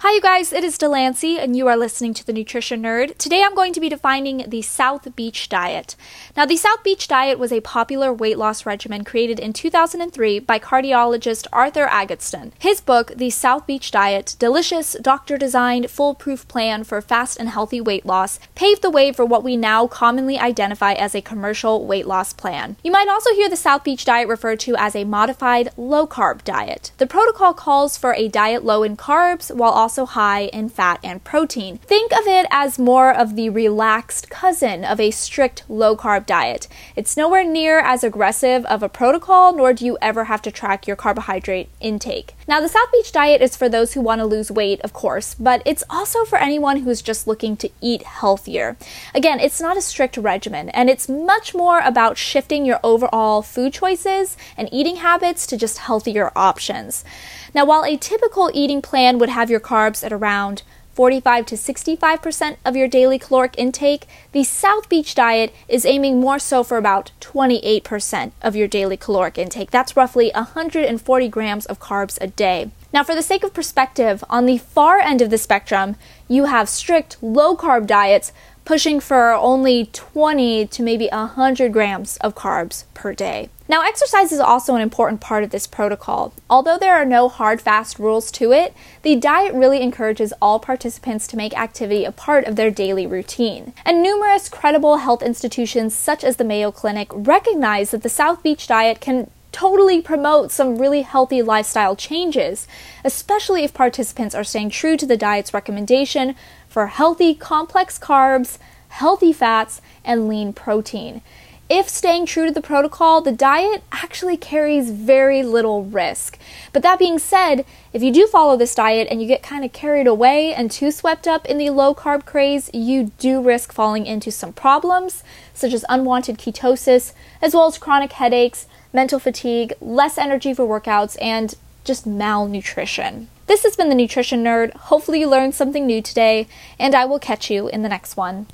Hi you guys, it is Delancey and you are listening to The Nutrition Nerd. Today I'm going to be defining the South Beach Diet. Now the South Beach Diet was a popular weight loss regimen created in 2003 by cardiologist Arthur Agatston. His book, The South Beach Diet, delicious, doctor-designed, foolproof plan for fast and healthy weight loss, paved the way for what we now commonly identify as a commercial weight loss plan. You might also hear the South Beach Diet referred to as a modified low-carb diet. The protocol calls for a diet low in carbs while also high in fat and protein. Think of it as more of the relaxed cousin of a strict low-carb diet. It's nowhere near as aggressive of a protocol, nor do you ever have to track your carbohydrate intake. Now, the South Beach Diet is for those who want to lose weight, of course, but it's also for anyone who's just looking to eat healthier. Again, it's not a strict regimen, and it's much more about shifting your overall food choices and eating habits to just healthier options. Now, while a typical eating plan would have your carbs at around 45 to 65% of your daily caloric intake, the South Beach Diet is aiming more so for about 28% of your daily caloric intake. That's roughly 140 grams of carbs a day. Now, for the sake of perspective, on the far end of the spectrum, you have strict low-carb diets pushing for only 20 to maybe 100 grams of carbs per day. Now, exercise is also an important part of this protocol. Although there are no hard, fast rules to it, the diet really encourages all participants to make activity a part of their daily routine. And numerous credible health institutions, such as the Mayo Clinic, recognize that the South Beach Diet can totally promote some really healthy lifestyle changes, especially if participants are staying true to the diet's recommendation for healthy, complex carbs, healthy fats, and lean protein. If staying true to the protocol, the diet actually carries very little risk. But that being said, if you do follow this diet and you get kind of carried away and too swept up in the low-carb craze, you do risk falling into some problems, such as unwanted ketosis, as well as chronic headaches, mental fatigue, less energy for workouts, and just malnutrition. This has been The Nutrition Nerd. Hopefully you learned something new today, and I will catch you in the next one.